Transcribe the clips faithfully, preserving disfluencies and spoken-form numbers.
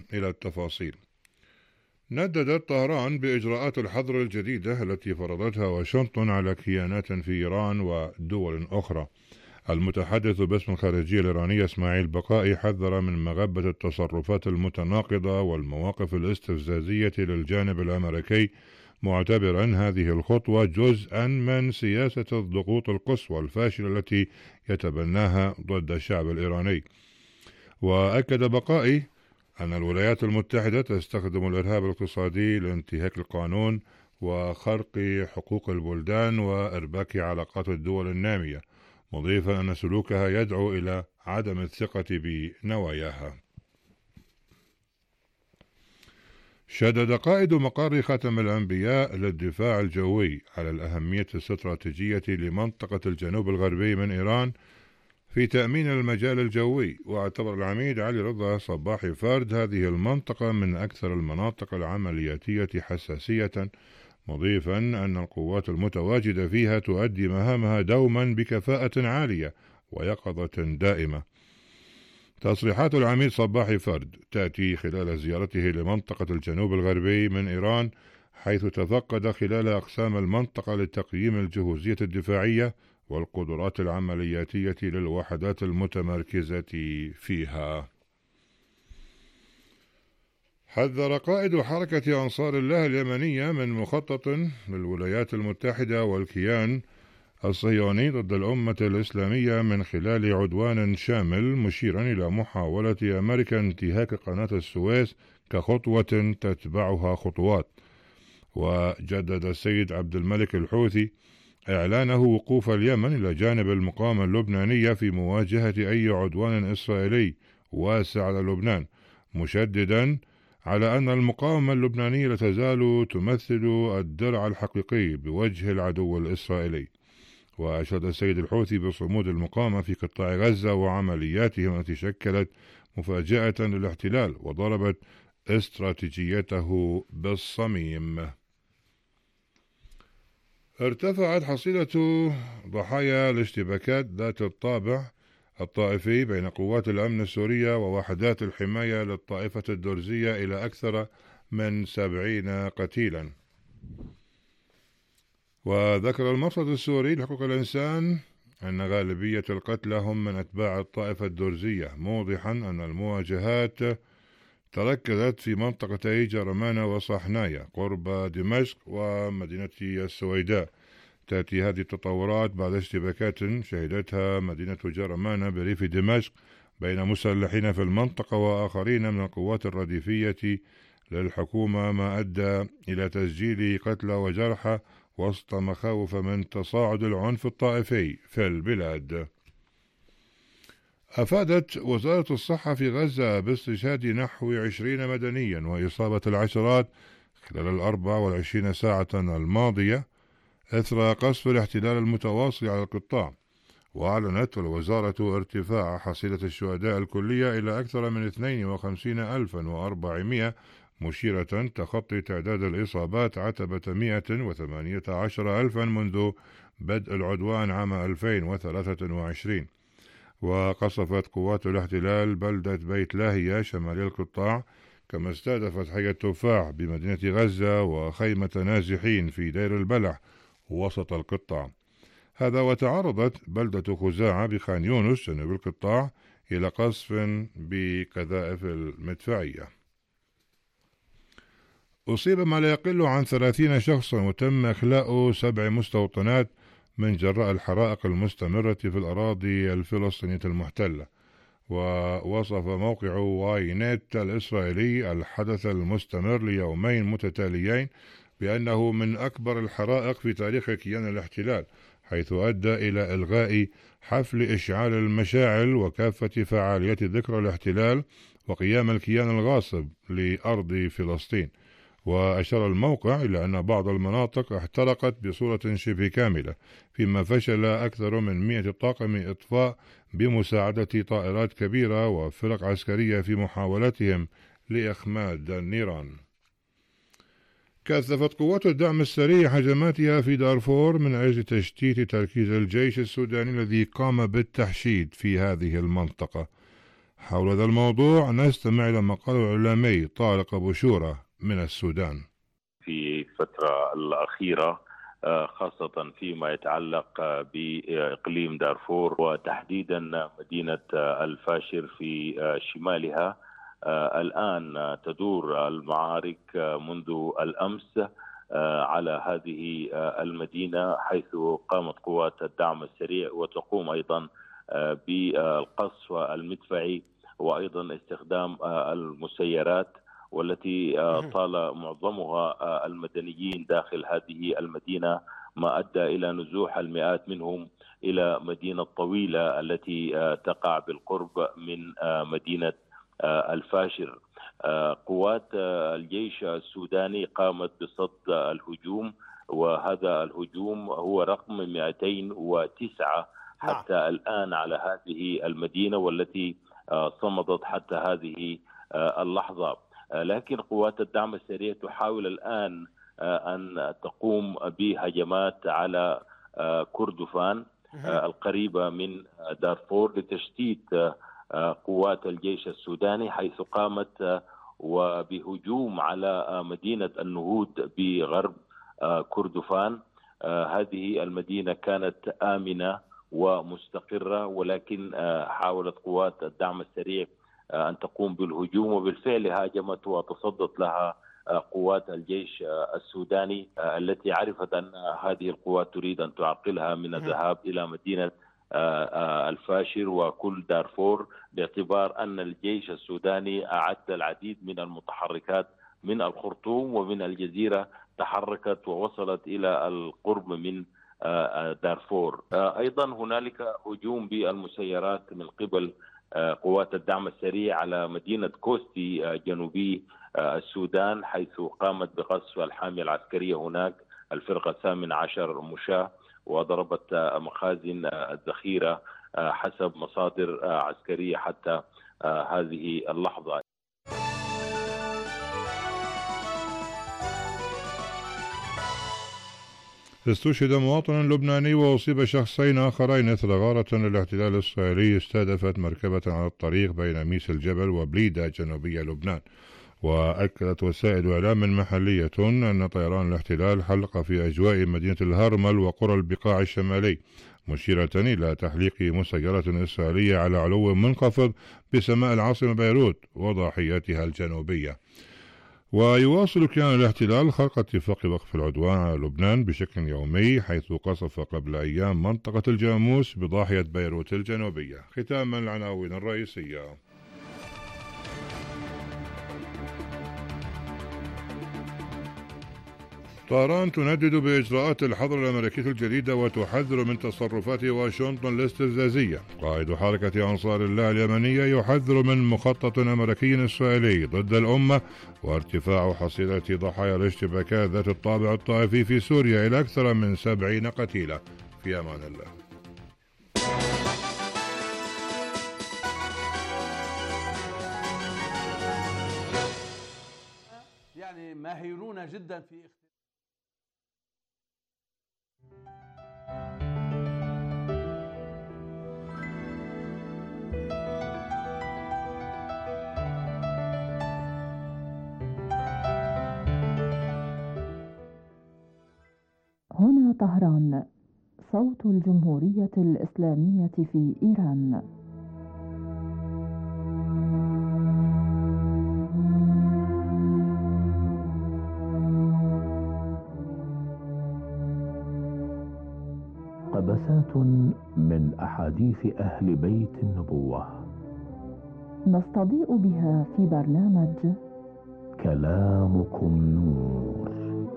إلى التفاصيل. نددت طهران بإجراءات الحظر الجديدة التي فرضتها واشنطن على كيانات في إيران ودول أخرى. المتحدث باسم الخارجية الإيرانية إسماعيل بقائي حذر من مغبة التصرفات المتناقضة والمواقف الاستفزازية للجانب الأمريكي، معتبرا هذه الخطوة جزءا من سياسة الضغوط القصوى الفاشلة التي يتبناها ضد الشعب الإيراني. وأكد بقائي أن الولايات المتحدة تستخدم الإرهاب الاقتصادي لانتهاك القانون وخرق حقوق البلدان وإرباك علاقات الدول النامية، مضيفا أن سلوكها يدعو إلى عدم الثقة بنواياها. شدد قائد مقر خاتم الأنبياء للدفاع الجوي على الأهمية الاستراتيجية لمنطقة الجنوب الغربي من إيران في تأمين المجال الجوي، واعتبر العميد علي رضا صباحي فرد هذه المنطقة من أكثر المناطق العملياتية حساسية، مضيفا أن القوات المتواجدة فيها تؤدي مهامها دوما بكفاءة عالية ويقظة دائمة. تصريحات العميد صباحي فرد تأتي خلال زيارته لمنطقة الجنوب الغربي من إيران، حيث تفقد خلال أقسام المنطقة لتقييم الجهوزية الدفاعية والقدرات العملياتية للوحدات المتمركزة فيها. حذر قائد حركة أنصار الله اليمنية من مخطط للولايات المتحدة والكيان الصهيوني ضد الأمة الإسلامية من خلال عدوان شامل، مشيرا إلى محاولة أمريكا انتهاك قناة السويس كخطوة تتبعها خطوات. وجدد السيد عبد الملك الحوثي إعلانه وقوف اليمن إلى جانب المقاومة اللبنانية في مواجهة أي عدوان إسرائيلي واسع على لبنان، مشددا على أن المقاومة اللبنانية لا تزال تمثل الدرع الحقيقي بوجه العدو الإسرائيلي. وأشاد السيد الحوثي بصمود المقاومة في قطاع غزة وعملياتهم التي شكلت مفاجأة للاحتلال وضربت استراتيجيته بالصميم. ارتفعت حصيلة ضحايا الاشتباكات ذات الطابع الطائفي بين قوات الأمن السورية ووحدات الحماية للطائفة الدرزية إلى أكثر من سبعين قتيلا. وذكر المرصد السوري لحقوق الإنسان أن غالبية القتلى هم من أتباع الطائفة الدرزية، موضحا أن المواجهات تركزت في منطقتي جرمانة وصحنايا قرب دمشق ومدينة السويداء. تأتي هذه التطورات بعد اشتباكات شهدتها مدينة جرمانة بريف دمشق بين مسلحين في المنطقة وآخرين من القوات الرديفية للحكومة، ما أدى إلى تسجيل قتلى وجرحى وسط مخاوف من تصاعد العنف الطائفي في البلاد. أفادت وزارة الصحة في غزة باستشهاد نحو عشرين مدنيا وإصابة العشرات خلال الأربع والعشرين ساعة الماضية إثر قصف الاحتلال المتواصل على القطاع. وأعلنت الوزارة ارتفاع حصيلة الشهداء الكلية إلى أكثر من اثنين وخمسين ألفا وأربعمائة، مشيرة تخطي تعداد الإصابات عتبة مئة وثمانية عشر ألفا منذ بدء العدوان عام ألفين وثلاثة وعشرين. وقصفت قوات الاحتلال بلدة بيت لاهية شمال القطاع، كما استهدفت حي التفاح بمدينة غزة وخيمة نازحين في دير البلح وسط القطاع. هذا وتعرضت بلدة خزاعة بخان يونس جنوب القطاع إلى قصف بقذائف المدفعية. أصيب ما لا يقل عن ثلاثين شخصا وتم إخلاء سبع مستوطنات من جراء الحرائق المستمرة في الأراضي الفلسطينية المحتلة. ووصف موقع واي نت الإسرائيلي الحدث المستمر ليومين متتاليين بأنه من أكبر الحرائق في تاريخ كيان الاحتلال، حيث أدى إلى إلغاء حفل إشعال المشاعل وكافة فعاليات ذكرى الاحتلال وقيام الكيان الغاصب لأرض فلسطين. وأشار الموقع إلى أن بعض المناطق احترقت بصورة شبه كاملة، فيما فشل أكثر من مئة طاقم إطفاء بمساعدة طائرات كبيرة وفرق عسكرية في محاولتهم لإخماد النيران. كثفت قوات الدعم السريع هجماتها في دارفور من أجل تشتيت تركيز الجيش السوداني الذي قام بالتحشيد في هذه المنطقة. حول هذا الموضوع نستمع إلى مقال الإعلامي طارق أبو شورة من السودان. في الفترة الأخيرة خاصة فيما يتعلق بإقليم دارفور وتحديدا مدينة الفاشر في شمالها، الآن تدور المعارك منذ الأمس على هذه المدينة، حيث قامت قوات الدعم السريع وتقوم أيضا بالقصف المدفعي وأيضا استخدام المسيرات، والتي طال معظمها المدنيين داخل هذه المدينة، ما أدى إلى نزوح المئات منهم إلى مدينة طويلة التي تقع بالقرب من مدينة الفاشر. قوات الجيش السوداني قامت بصد الهجوم، وهذا الهجوم هو رقم مئتين وتسعة حتى الآن على هذه المدينة، والتي صمدت حتى هذه اللحظة. لكن قوات الدعم السريع تحاول الآن أن تقوم بهجمات على كردفان القريبة من دارفور لتشتيت قوات الجيش السوداني، حيث قامت وبهجوم على مدينة النهود بغرب كردفان. هذه المدينة كانت آمنة ومستقرة، ولكن حاولت قوات الدعم السريع أن تقوم بالهجوم، وبالفعل هاجمت وتصدت لها قوات الجيش السوداني، التي عرفت أن هذه القوات تريد أن تعرقلها من الذهاب إلى مدينة الفاشر وكل دارفور، باعتبار أن الجيش السوداني أعد العديد من المتحركات من الخرطوم ومن الجزيرة، تحركت ووصلت إلى القرب من دارفور. أيضا هنالك هجوم بالمسيرات من قبل قوات الدعم السريع على مدينة كوستي جنوبي السودان، حيث قامت بقصف الحامية العسكرية هناك الفرقة الثامن عشر مشاة، وضربت مخازن الذخيرة حسب مصادر عسكرية حتى هذه اللحظة. استشهد مواطن لبناني وأصيب شخصين آخرين إثر غارة للاحتلال الإسرائيلي استهدفت مركبة على الطريق بين ميس الجبل وبليدة جنوبية لبنان. وأكدت وسائل إعلام محلية أن طيران الاحتلال حلق في أجواء مدينة الهرمل وقرى البقاع الشمالي، مشيرة إلى تحليق مسيرة إسرائيلية على علو منخفض بسماء العاصمة بيروت وضاحيتها الجنوبية. ويواصل كيان الاحتلال خرق اتفاق وقف العدوان على لبنان بشكل يومي، حيث قصف قبل أيام منطقة الجاموس بضاحية بيروت الجنوبية. ختاما العناوين الرئيسية. طهران تندد بإجراءات الحظر الأمريكي الجديدة وتحذر من تصرفات واشنطن الاستفزازية. قائد حركة أنصار الله اليمنية يحذر من مخطط أمريكي إسرائيلي ضد الأمة وارتفاع حصيلة ضحايا الاشتباكات ذات الطابع الطائفي في سوريا إلى أكثر من سبعين قتيلا. في أمان الله. يعني ماهرون جدا في هنا طهران، صوت الجمهورية الإسلامية في إيران. قبسات من أحاديث أهل بيت النبوة نستضيء بها في برنامج كلامكم نور.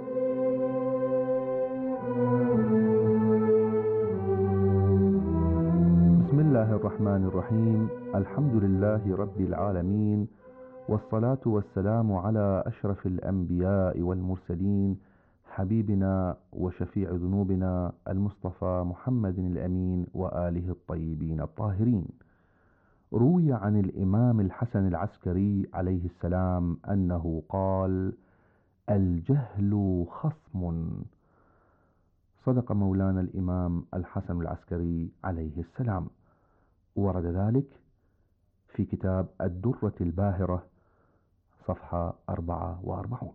بسم الله الرحمن الرحيم. الحمد لله رب العالمين، والصلاة والسلام على أشرف الأنبياء والمرسلين، حبيبنا وشفيع ذنوبنا المصطفى محمد الأمين وآله الطيبين الطاهرين. روي عن الإمام الحسن العسكري عليه السلام أنه قال: الجهل خصم. صدق مولانا الإمام الحسن العسكري عليه السلام. ورد ذلك في كتاب الدرة الباهرة صفحة أربعة وأربعين.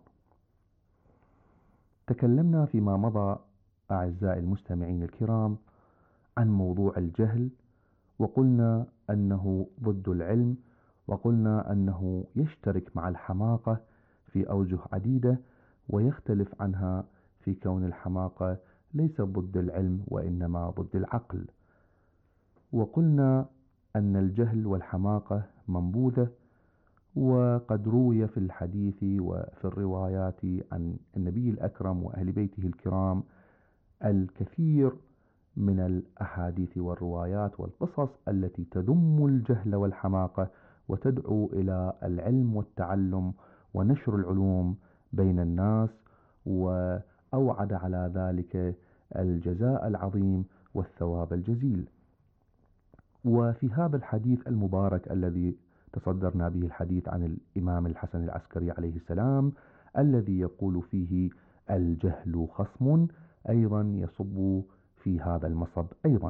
تكلمنا فيما مضى أعزائي المستمعين الكرام عن موضوع الجهل، وقلنا أنه ضد العلم، وقلنا أنه يشترك مع الحماقة في أوجه عديدة، ويختلف عنها في كون الحماقة ليس ضد العلم وإنما ضد العقل. وقلنا أن الجهل والحماقة منبوذة، وقد روي في الحديث وفي الروايات عن النبي الأكرم وأهل بيته الكرام الكثير من الأحاديث والروايات والقصص التي تذم الجهل والحماقة وتدعو إلى العلم والتعلم ونشر العلوم بين الناس، وأوعد على ذلك الجزاء العظيم والثواب الجزيل. وفي هذا الحديث المبارك الذي تصدرنا به الحديث عن الإمام الحسن العسكري عليه السلام الذي يقول فيه الجهل خصم، أيضا يصب في هذا المصب أيضا.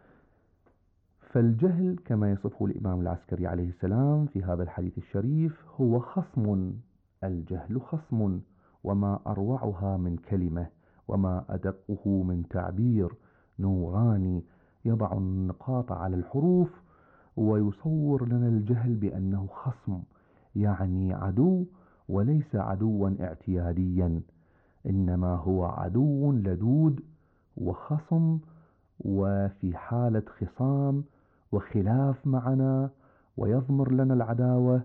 فالجهل كما يصفه الإمام العسكري عليه السلام في هذا الحديث الشريف هو خصم. الجهل خصم، وما أروعها من كلمة وما أدقه من تعبير نوراني يضع النقاط على الحروف ويصور لنا الجهل بأنه خصم، يعني عدو، وليس عدوا اعتياديا، إنما هو عدو لدود وخصم، وفي حالة خصام وخلاف معنا، ويضمر لنا العداوة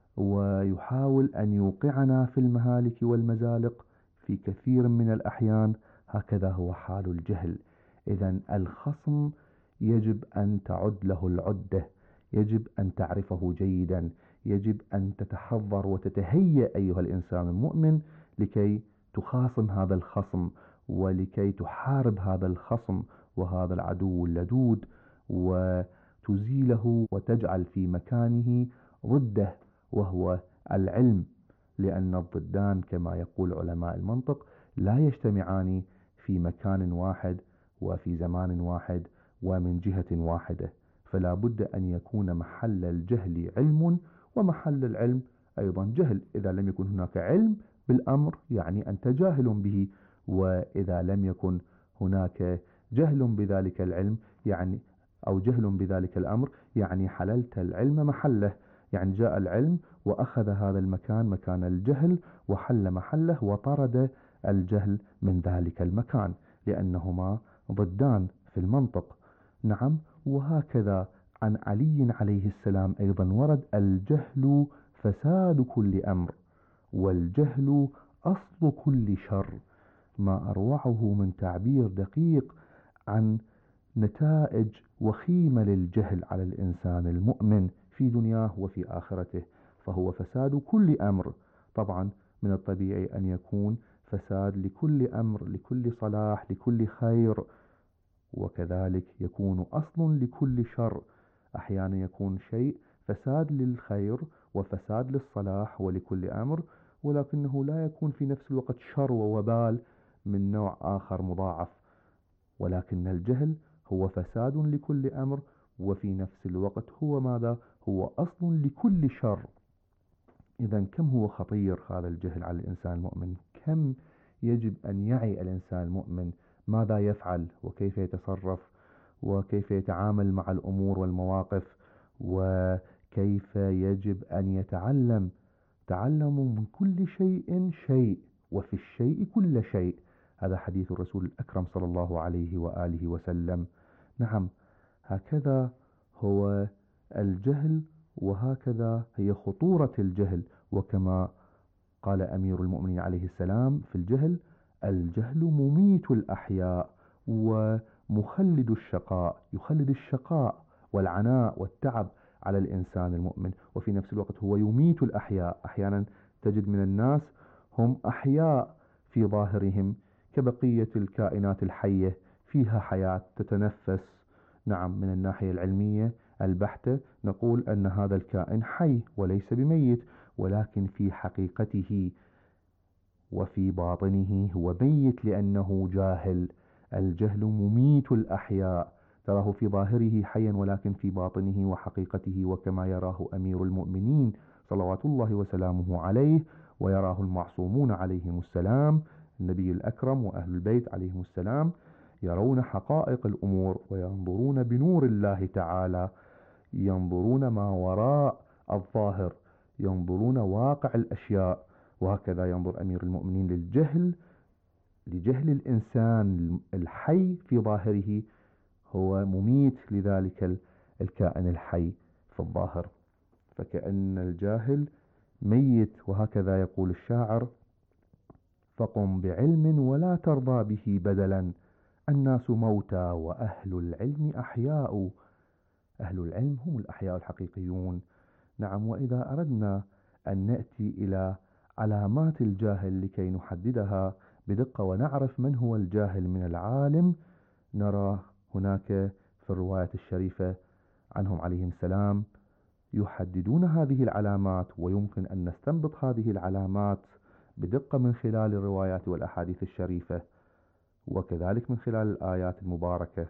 ويحاول أن يوقعنا في المهالك والمزالق في كثير من الأحيان. هكذا هو حال الجهل. إذن الخصم يجب أن تعد له العدة، يجب أن تعرفه جيدا، يجب أن تتحضر وتتهيأ أيها الإنسان المؤمن لكي تخاصم هذا الخصم، ولكي تحارب هذا الخصم وهذا العدو اللدود، وتزيله وتجعل في مكانه ضده وهو العلم، لأن الضدان كما يقول علماء المنطق لا يجتمعان في مكان واحد وفي زمان واحد ومن جهة واحدة، فلا بد أن يكون محل الجهل علم ومحل العلم أيضا جهل. إذا لم يكن هناك علم بالأمر يعني أنت جاهل به، وإذا لم يكن هناك جهل بذلك العلم يعني أو جهل بذلك الأمر يعني حللت العلم محله، يعني جاء العلم وأخذ هذا المكان مكان الجهل وحل محله وطرد الجهل من ذلك المكان، لأنهما ضدان في المنطق. نعم، وهكذا عن علي عليه السلام أيضا ورد: الجهل فساد كل أمر، والجهل أصل كل شر. ما أروعه من تعبير دقيق عن نتائج وخيمة للجهل على الإنسان المؤمن في دنياه وفي آخرته. فهو فساد كل أمر. طبعا من الطبيعي أن يكون فساد لكل أمر، لكل صلاح، لكل خير، وكذلك يكون أصل لكل شر. أحيانا يكون شيء فساد للخير وفساد للصلاح ولكل أمر، ولكنه لا يكون في نفس الوقت شر ووبال من نوع آخر مضاعف. ولكن الجهل هو فساد لكل أمر، وفي نفس الوقت هو ماذا؟ هو أصل لكل شر. إذا كم هو خطير هذا الجهل على الإنسان المؤمن، كم يجب أن يعي الإنسان المؤمن ماذا يفعل وكيف يتصرف وكيف يتعامل مع الأمور والمواقف، وكيف يجب أن يتعلم. تعلموا من كل شيء شيء وفي الشيء كل شيء. هذا حديث الرسول الأكرم صلى الله عليه وآله وسلم. نعم، هكذا هو الجهل، وهكذا هي خطورة الجهل. وكما قال أمير المؤمنين عليه السلام في الجهل: الجهل مميت الأحياء ومخلد الشقاء. يخلد الشقاء والعناء والتعب على الإنسان المؤمن، وفي نفس الوقت هو يميت الأحياء. أحيانا تجد من الناس هم أحياء في ظاهرهم كبقية الكائنات الحية، فيها حياة تتنفس. نعم، من الناحية العلمية البحتة نقول أن هذا الكائن حي وليس بميت، ولكن في حقيقته وفي باطنه هو ميت لأنه جاهل. الجهل مميت الأحياء، تراه في ظاهره حيا ولكن في باطنه وحقيقته وكما يراه أمير المؤمنين صلوات الله وسلامه عليه، ويراه المعصومون عليهم السلام، النبي الأكرم وأهل البيت عليهم السلام، يرون حقائق الأمور وينظرون بنور الله تعالى، ينظرون ما وراء الظاهر، ينظرون واقع الأشياء. وهكذا ينظر أمير المؤمنين للجهل، لجهل الإنسان الحي في ظاهره هو مميت لذلك الكائن الحي في الظاهر، فكأن الجاهل ميت. وهكذا يقول الشاعر: فقم بعلم ولا ترضى به بدلا، الناس موتى وأهل العلم أحياء. أهل العلم هم الأحياء الحقيقيون. نعم، وإذا أردنا أن نأتي إلى علامات الجاهل لكي نحددها بدقة ونعرف من هو الجاهل من العالم، نرى هناك في الرواية الشريفة عنهم عليهم السلام يحددون هذه العلامات، ويمكن أن نستنبط هذه العلامات بدقة من خلال الروايات والأحاديث الشريفة، وكذلك من خلال الآيات المباركة.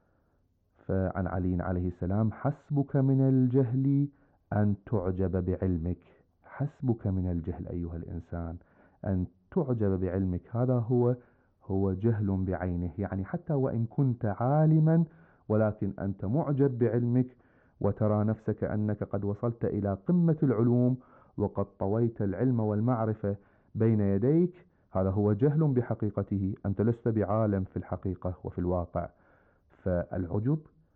فعن علي عليه السلام: حسبك من الجهل أن تعجب بعلمك. حسبك من الجهل أيها الإنسان أن تعجب بعلمك، هذا هو هو جهل بعينه. يعني حتى وإن كنت عالما ولكن أنت معجب بعلمك وترى نفسك أنك قد وصلت إلى قمة العلوم وقد طويت العلم والمعرفة بين يديك، هذا هو جهل بحقيقته، أنت لست بعالم في الحقيقة وفي الواقع. فالعجب،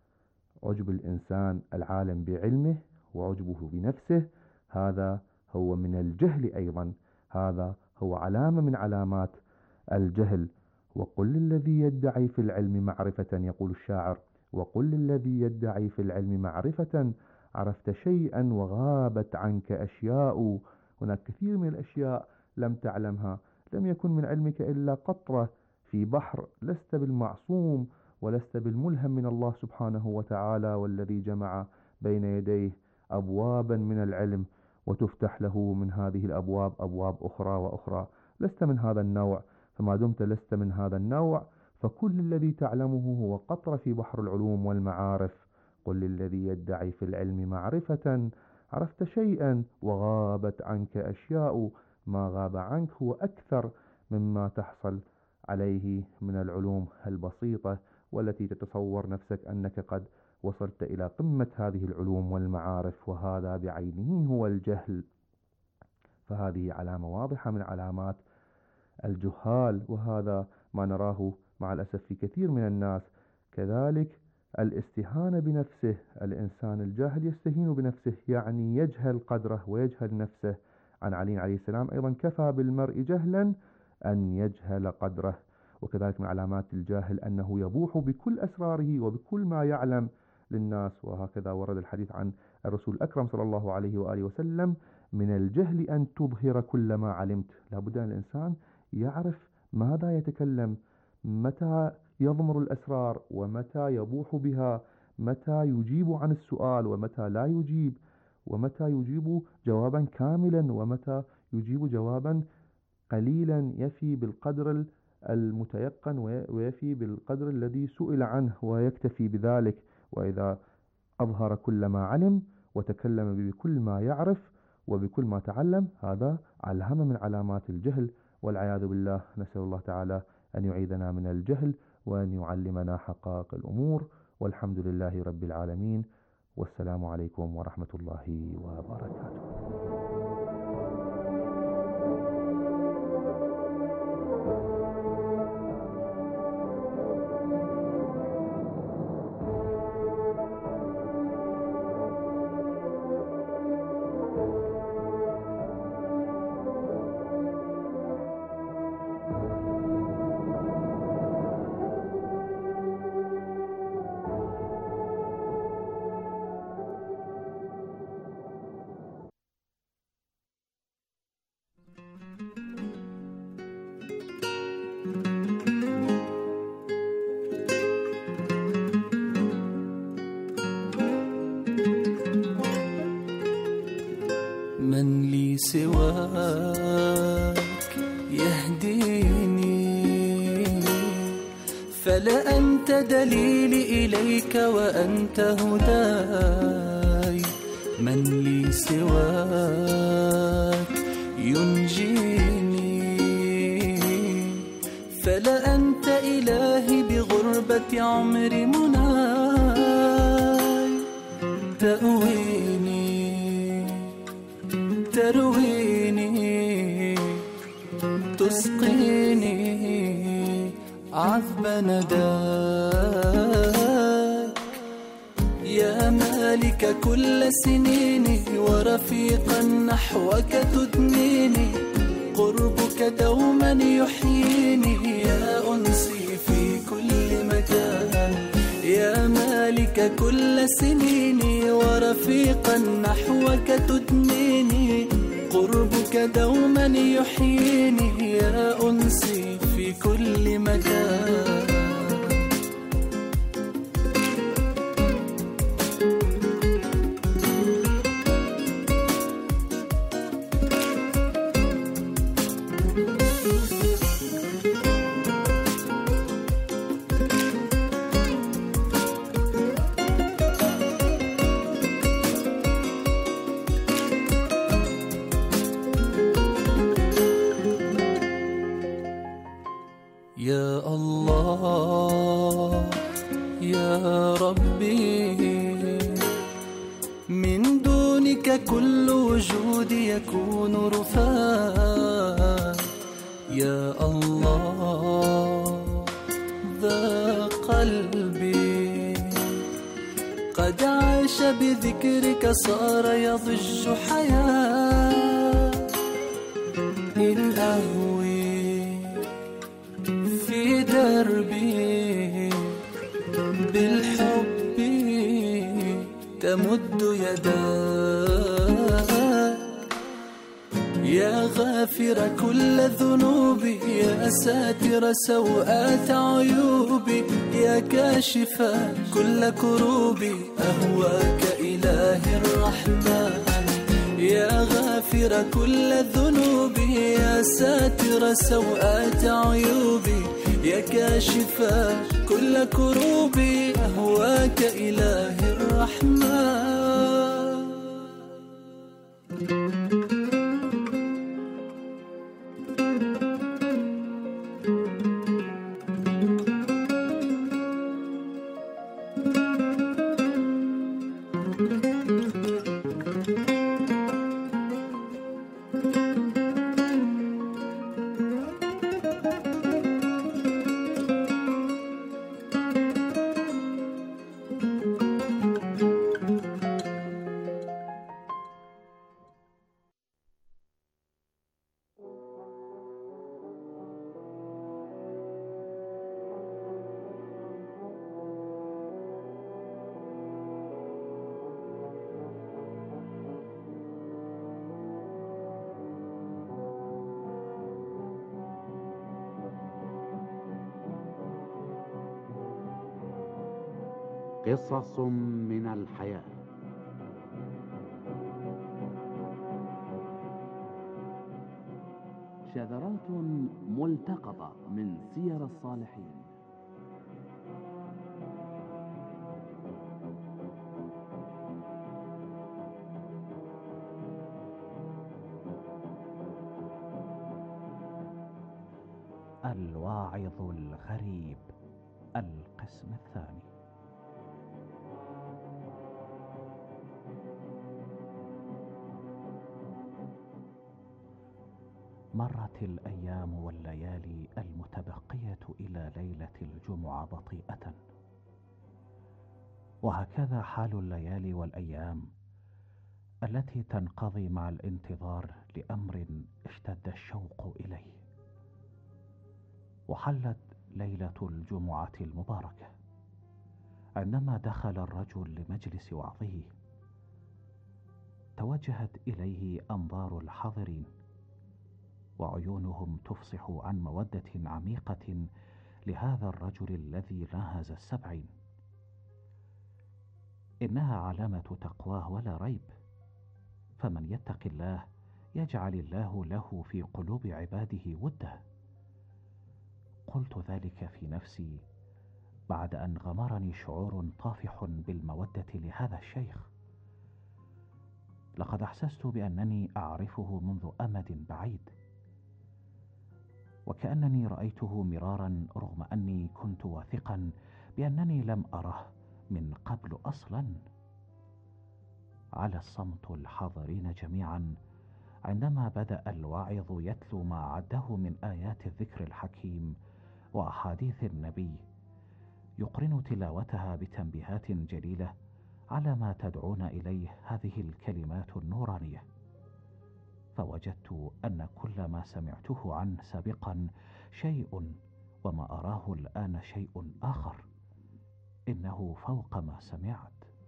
عجب الإنسان العالم بعلمه وعجبه بنفسه، هذا هو من الجهل أيضا، هذا هو علامة من علامات الجهل. وقل للذي يدعي في العلم معرفة، يقول الشاعر: وقل للذي يدعي في العلم معرفة عرفت شيئا وغابت عنك أشياء. هناك كثير من الأشياء لم تعلمها، لم يكن من علمك إلا قطرة في بحر، لست بالمعصوم ولست بالملهم من الله سبحانه وتعالى، والذي جمع بين يديه أبوابا من العلم وتفتح له من هذه الأبواب أبواب أخرى وأخرى. لست من هذا النوع، فما دمت لست من هذا النوع فكل الذي تعلمه هو قطرة في بحر العلوم والمعارف. قل للذي يدعي في العلم معرفة عرفت شيئا وغابت عنك أشياء. ما غاب عنك هو أكثر مما تحصل عليه من العلوم البسيطة، والتي تتصور نفسك أنك قد وصلت إلى قمة هذه العلوم والمعارف، وهذا بعينه هو الجهل. فهذه علامة واضحة من علامات الجهال، وهذا ما نراه مع الأسف في كثير من الناس. كذلك الاستهانة بنفسه، الإنسان الجاهل يستهين بنفسه، يعني يجهل قدره ويجهل نفسه. عن علي عليه السلام أيضا: كفى بالمرء جهلا أن يجهل قدره. وكذلك من علامات الجاهل أنه يبوح بكل أسراره وبكل ما يعلم للناس. وهكذا ورد الحديث عن الرسول الأكرم صلى الله عليه وآله وسلم: من الجهل أن تظهر كل ما علمت. لابد أن الإنسان يعرف ماذا يتكلم، متى يضمر الأسرار ومتى يبوح بها، متى يجيب عن السؤال ومتى لا يجيب، ومتى يجيب جوابا كاملا ومتى يجيب جوابا قليلا يفي بالقدر المتيقن ويفي بالقدر الذي سئل عنه ويكتفي بذلك. وإذا أظهر كل ما علم وتكلم بكل ما يعرف وبكل ما تعلم، هذا علامة من علامات الجهل، والعياذ بالله. نسأل الله تعالى أن يعيذنا من الجهل وأن يعلمنا حقائق الأمور، والحمد لله رب العالمين، والسلام عليكم ورحمة الله وبركاته. فلأنت دليلي إليك وأنت هداي، من لي سواك ينجيني. فلأنت إلهي بغربة عمري مناي، تأويني ترويني تسقيني عذب نداك. يا مالك كل سنيني ورفيقا نحوك تدنيني، قربك دوما يحييني يا أنسي في كل مكان. يا مالك كل سنيني ورفيقا نحوك تدنيني، قربك دوما يحييني يا أنسي في كل مكان. يا الله يا ربي، من دونك كل وجودي يكون رفاة. يا الله ذا قلبي قد عاش بذكرك صار يضج حياة. إن أهوي في دربي بالحب تمد يداك. يا غافر كل ذنوبي، يا ساتر سوءات عيوبي، يا كاشف كل كروبي، أهواك إله الرحمن. يا غافر كل ذنوبي، يا ساتر سوءات عيوبي، يا كاشف كل كروبي، أهواك إله الرحمن. قصص من الحياة. شذرات ملتقطة من سير الصالحين. الواعظ الغريب، القسم الثاني. مرت الأيام والليالي المتبقية إلى ليلة الجمعة بطيئة، وهكذا حال الليالي والأيام التي تنقضي مع الانتظار لأمر اشتد الشوق إليه. وحلت ليلة الجمعة المباركة عندما دخل الرجل لمجلس وعظه. توجهت إليه أنظار الحاضرين، وعيونهم تفصح عن مودة عميقة لهذا الرجل الذي ناهز السبعين. إنها علامة تقواه ولا ريب، فمن يتق الله يجعل الله له في قلوب عباده وده. قلت ذلك في نفسي بعد أن غمرني شعور طافح بالمودة لهذا الشيخ. لقد أحسست بأنني أعرفه منذ أمد بعيد، وكأنني رأيته مرارا رغم أني كنت واثقا بأنني لم أره من قبل أصلا. على الصمت الحاضرين جميعا عندما بدأ الواعظ يتلو ما عده من آيات الذكر الحكيم وأحاديث النبي، يقرن تلاوتها بتنبيهات جليلة على ما تدعون إليه هذه الكلمات النورانية. فوجدت أن كل ما سمعته عنه سابقا شيء، وما أراه الآن شيء آخر. إنه فوق ما سمعت.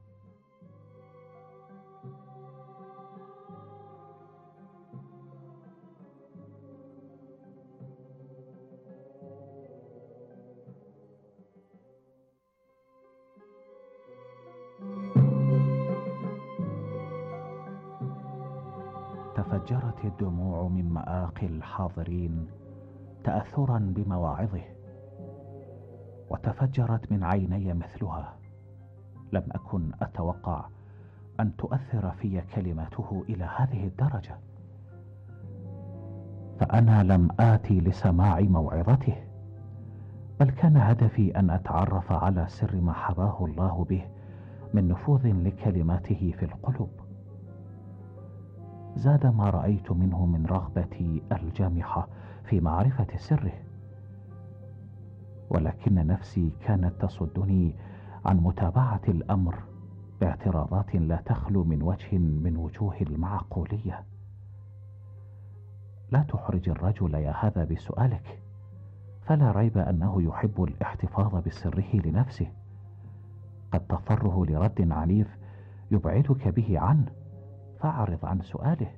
تفجرت الدموع من مآقي الحاضرين تأثرا بمواعظه، وتفجرت من عيني مثلها. لم أكن أتوقع أن تؤثر في كلماته إلى هذه الدرجة، فأنا لم آتي لسماع موعظته، بل كان هدفي أن أتعرف على سر ما حباه الله به من نفوذ لكلماته في القلوب. زاد ما رأيت منه من رغبتي الجامحة في معرفة سره، ولكن نفسي كانت تصدني عن متابعة الأمر باعتراضات لا تخلو من وجه من وجوه المعقولية. لا تحرج الرجل يا هذا بسؤالك، فلا ريب أنه يحب الاحتفاظ بسره لنفسه. قد تضطره لرد عنيف يبعدك به عنه، فأعرض عن سؤاله.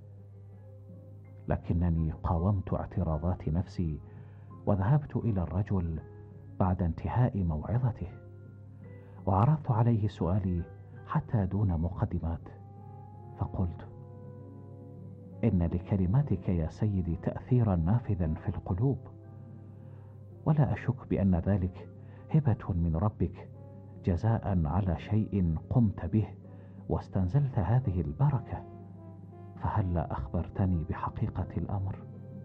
لكنني قاومت اعتراضات نفسي وذهبت إلى الرجل بعد انتهاء موعظته، وعرضت عليه سؤالي حتى دون مقدمات، فقلت: إن لكلماتك يا سيدي تأثيرا نافذا في القلوب، ولا أشك بأن ذلك هبة من ربك جزاء على شيء قمت به واستنزلت هذه البركة، فهلا أخبرتني بحقيقة الأمر؟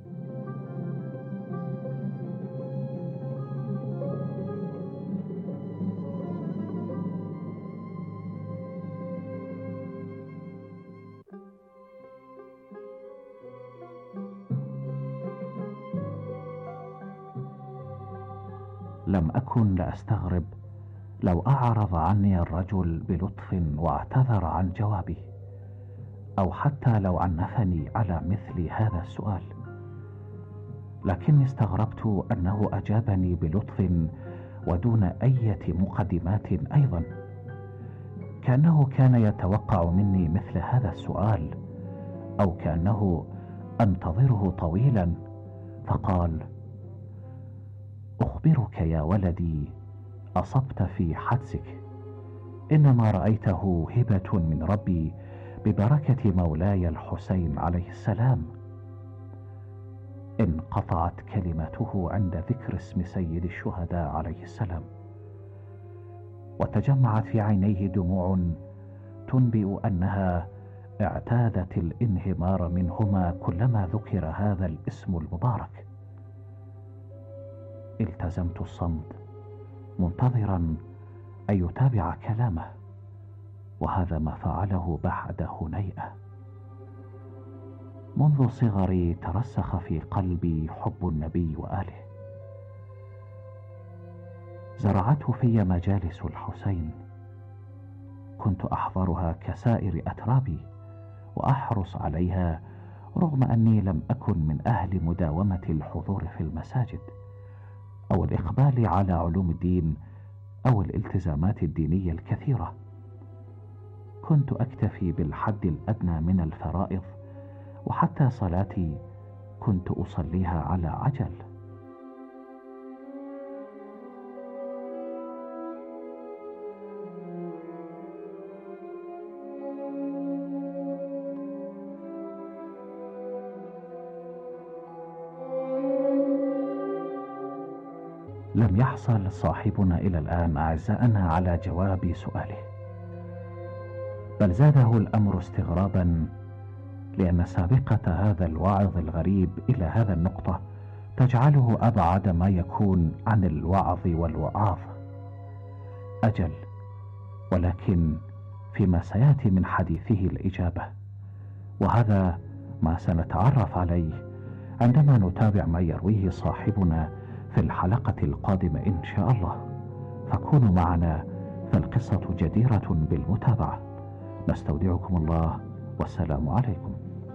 لم أكن لأستغرب لو أعرض عني الرجل بلطف واعتذر عن جوابي، أو حتى لو عنفني على مثل هذا السؤال، لكني استغربت أنه أجابني بلطف ودون أي مقدمات أيضا، كأنه كان يتوقع مني مثل هذا السؤال، أو كأنه أنتظره طويلا. فقال: أخبرك يا ولدي، أصبت في حدسك، إنما رأيته هبة من ربي ببركة مولاي الحسين عليه السلام. انقطعت كلمته عند ذكر اسم سيد الشهداء عليه السلام، وتجمعت في عينيه دموع تنبئ أنها اعتادت الانهمار منهما كلما ذكر هذا الاسم المبارك. التزمت الصمت منتظرا أن يتابع كلامه، وهذا ما فعله بعد هنيئة. منذ صغري ترسخ في قلبي حب النبي وآله، زرعته في مجالس الحسين، كنت أحضرها كسائر أترابي وأحرص عليها، رغم أني لم أكن من أهل مداومة الحضور في المساجد أو الإقبال على علوم الدين أو الالتزامات الدينية الكثيرة. كنت أكتفي بالحد الأدنى من الفرائض، وحتى صلاتي كنت أصليها على عجل. لم يحصل صاحبنا إلى الآن أعزائنا على جواب سؤاله، بل زاده الأمر استغرابا، لأن سابقة هذا الواعظ الغريب إلى هذا النقطة تجعله أبعد ما يكون عن الوعظ والوعاظ. أجل، ولكن فيما سيأتي من حديثه الإجابة، وهذا ما سنتعرف عليه عندما نتابع ما يرويه صاحبنا في الحلقة القادمة إن شاء الله. فكونوا معنا، فالقصة جديرة بالمتابعة. نستودعكم الله، والسلام عليكم.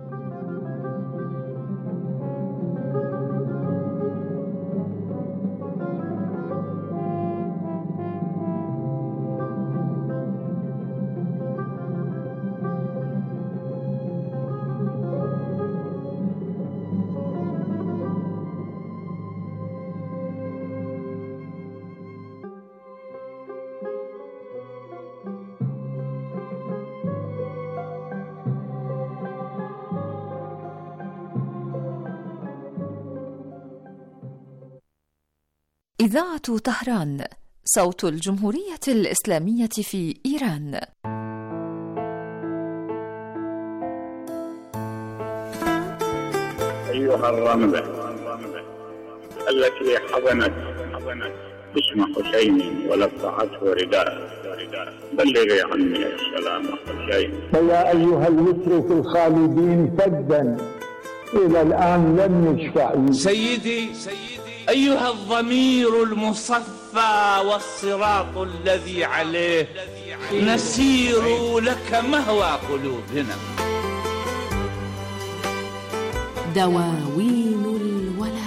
إذاعة طهران، صوت الجمهورية الإسلامية في إيران. أيها الرملة التي حضنت اسم حسين ولفعته رداء، بلغي عني السلام حسين. فيا أيها الوتر في الخالدين فدا إلى الآن لم يشفع. سيدي سيدي أيها الضمير المصفى والصراط الذي عليه نسير لك مهوى قلوبنا. دواوين الولاء.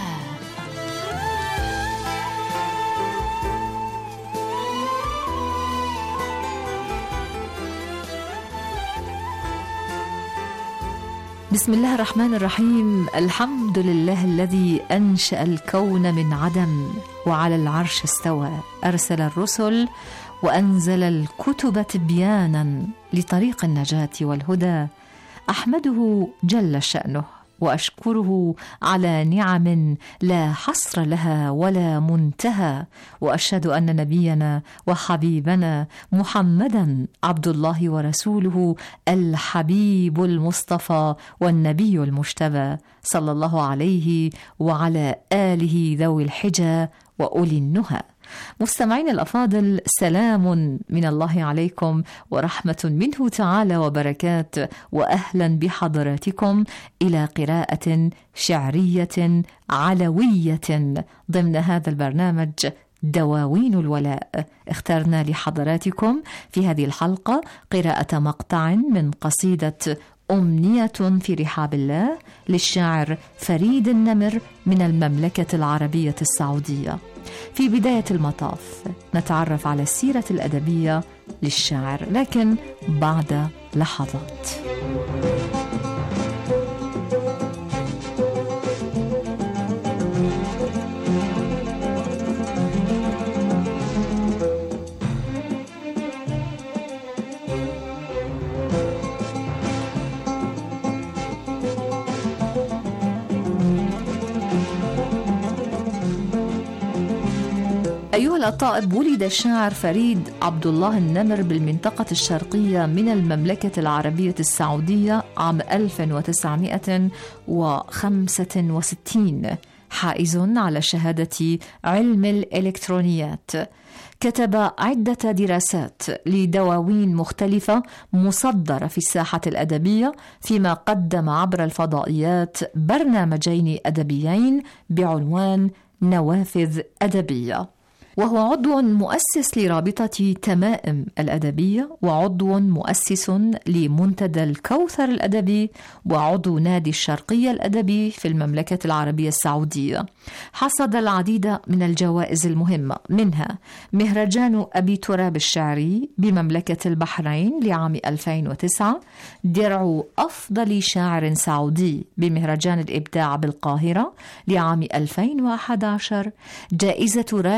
بسم الله الرحمن الرحيم. الحمد لله الذي أنشأ الكون من عدم وعلى العرش استوى، أرسل الرسل وأنزل الكتب تبيانا لطريق النجاة والهدى. أحمده جل شأنه وأشكره على نعم لا حصر لها ولا منتهى، وأشهد أن نبينا وحبيبنا محمدا عبد الله ورسوله الحبيب المصطفى والنبي المجتبى، صلى الله عليه وعلى آله ذوي الحجى وأولي النهى. مستمعين الأفاضل، سلام من الله عليكم ورحمة منه تعالى وبركات، وأهلا بحضراتكم إلى قراءة شعرية علوية ضمن هذا البرنامج دواوين الولاء. اخترنا لحضراتكم في هذه الحلقة قراءة مقطع من قصيدة أمنية في رحاب الله للشاعر فريد النمر من المملكة العربية السعودية. في بداية المطاف نتعرف على السيرة الأدبية للشاعر، لكن بعد لحظات. أيها الأطائب، ولد الشاعر فريد عبد الله النمر بالمنطقة الشرقية من المملكة العربية السعودية عام ألف وتسعمائة وخمسة وستين، حائز على شهادة علم الإلكترونيات. كتب عدة دراسات لدواوين مختلفة مصدرة في الساحة الأدبية، فيما قدم عبر الفضائيات برنامجين أدبيين بعنوان نوافذ أدبية. وهو عضو مؤسس لرابطة تمائم الأدبية، وعضو مؤسس لمنتدى الكوثر الأدبي، وعضو نادي الشرقية الأدبي في المملكة العربية السعودية. حصد العديد من الجوائز المهمة، منها مهرجان أبي تراب الشعري بمملكة البحرين لعام ألفين وتسعة، درع أفضل شاعر سعودي بمهرجان الإبداع بالقاهرة لعام ألفين وأحد عشر، جائزة راشد بن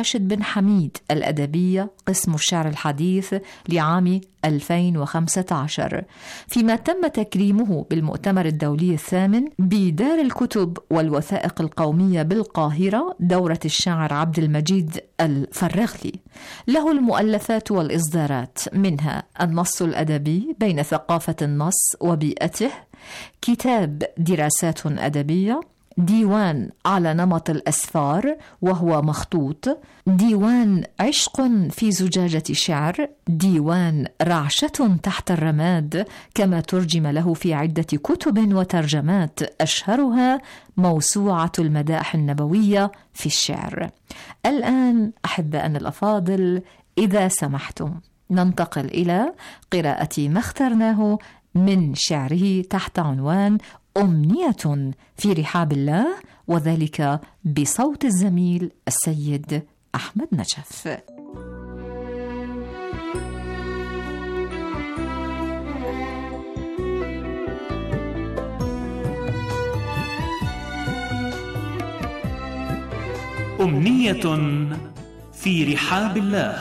حميد الأدبية قسم الشعر الحديث لعام ألفين وخمسة عشر، فيما تم تكريمه بالمؤتمر الدولي الثامن بدار الكتب والوثائق القومية بالقاهرة دورة الشاعر عبد المجيد الفرغلي. له المؤلفات والإصدارات، منها النص الأدبي بين ثقافة النص وبيئته، كتاب دراسات أدبية، ديوان على نمط الأسفار وهو مخطوط، ديوان عشق في زجاجة شعر، ديوان رعشة تحت الرماد، كما ترجم له في عدة كتب وترجمات أشهرها موسوعة المدائح النبوية في الشعر. الآن أحبائنا الأفاضل، إذا سمحتم ننتقل إلى قراءة ما اخترناه من شعره تحت عنوان أمنية في رحاب الله، وذلك بصوت الزميل السيد أحمد نجف. أمنية في رحاب الله.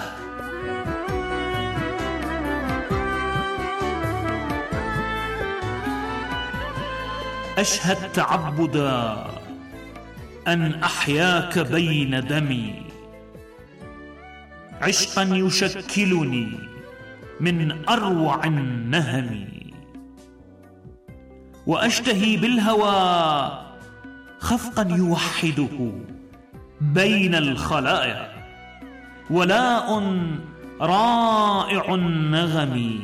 أشهد تعبدا أن أحياك بين دمي، عشقا يشكلني من أروع النهم، وأشتهي بالهوى خفقا يوحده بين الخلايا، ولاء رائع النغم،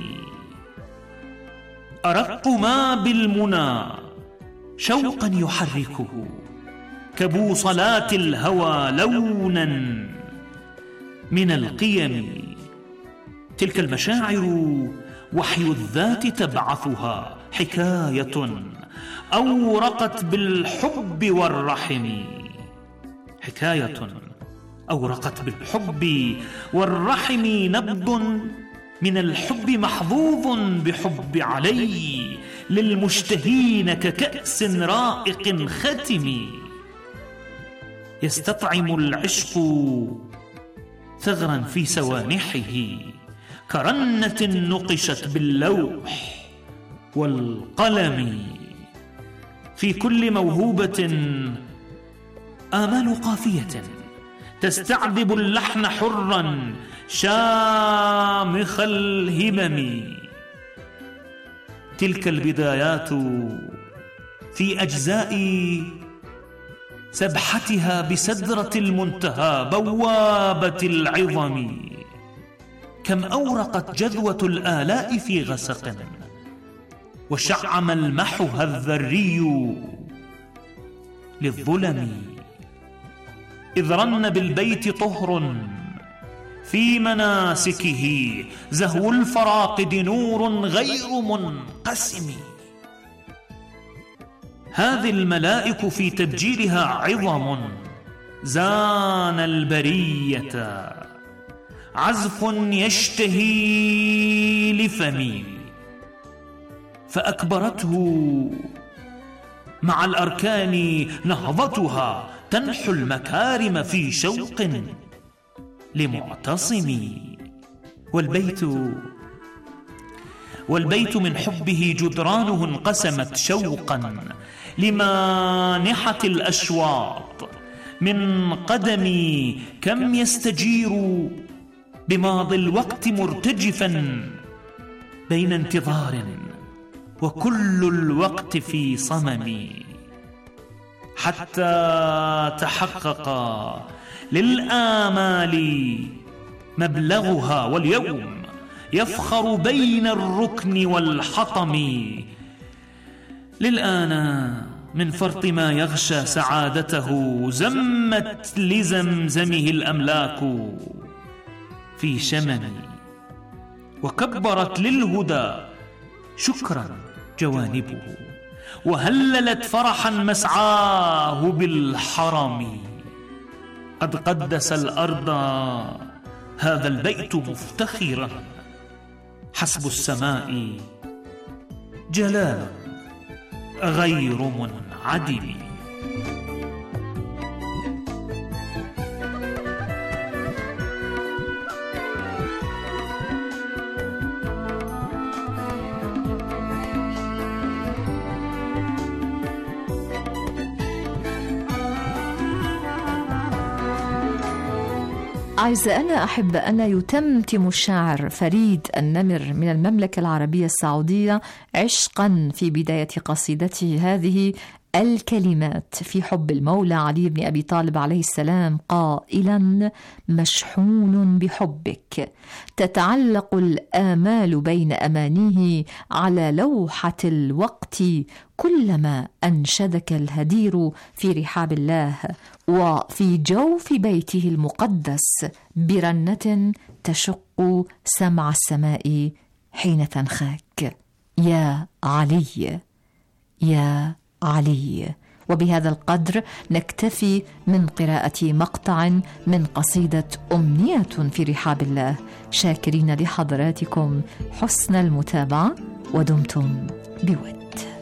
أرق ما بالمنى شوقا يحركه كبوصلات الهوى لونا من القيم. تلك المشاعر وحي الذات تبعثها، حكاية أورقت بالحب والرحم، حكاية أورقت بالحب والرحم، نبض من الحب محظوظ بحب علي، للمشتهين ككأس رائق ختم، يستطعم العشق ثغرا في سوانحه كرنة نقشت باللوح والقلم. في كل موهوبة آمال قافية تستعذب اللحن حرا شامخ الهمم. تلك البدايات في أجزاء سبحتها بسدرة المنتهى بوابة العظم، كم أورقت جذوة الآلاء في غسق، وشع ملمحها الذري للظلم، إذ رن بالبيت طهر في مناسكه زهو الفراقد نور غير منقسم. هذه الملائك في تبجيلها عظم زان البرية، عزف يشتهي لفمي، فأكبرته مع الأركان نهضتها تنحو المكارم في شوق لمعتصم. والبيت والبيت من حبه جدرانه انقسمت شوقا لمانحة الأشواط من قدمي، كم يستجير بماضي الوقت مرتجفا بين انتظار وكل الوقت في صمم، حتى تحقق للآمال مبلغها، واليوم يفخر بين الركن والحطم. للآن من فرط ما يغشى سعادته زمت لزمزمه الأملاك في شمم، وكبرت للهدى شكرا جوانبه، وهللت فرحا مسعاه بالحرم. قد قدس الأرض هذا البيت مفتخرا، حسب السماء جلال غير منعدم. أعزائنا أحبائنا، يتمتم الشاعر فريد النمر من المملكة العربية السعودية عشقا في بداية قصيدته هذه الكلمات في حب المولى علي بن أبي طالب عليه السلام قائلا: مشحون بحبك تتعلق الآمال بين أمانيه على لوحة الوقت، كلما أنشدك الهدير في رحاب الله وفي جوف بيته المقدس برنة تشق سمع السماء حين تنخاك. يا علي يا علي. وبهذا القدر نكتفي من قراءة مقطع من قصيدة أمنية في رحاب الله، شاكرين لحضراتكم حسن المتابعة ودمتم بود.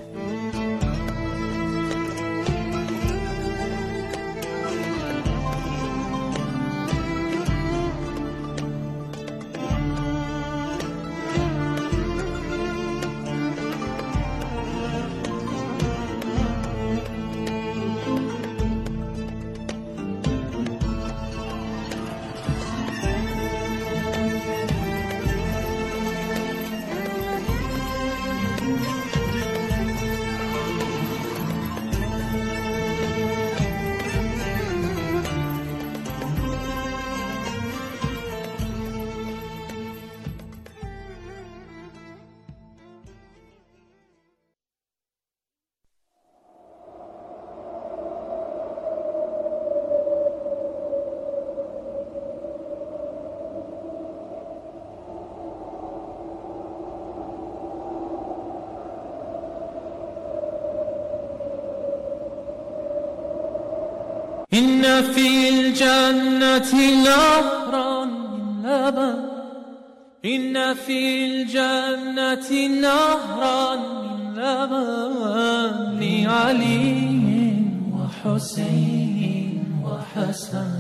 إن في الجنة نهرا من لبن، إن في الجنة نهرا من لبن، لعلي وحسين وحسن،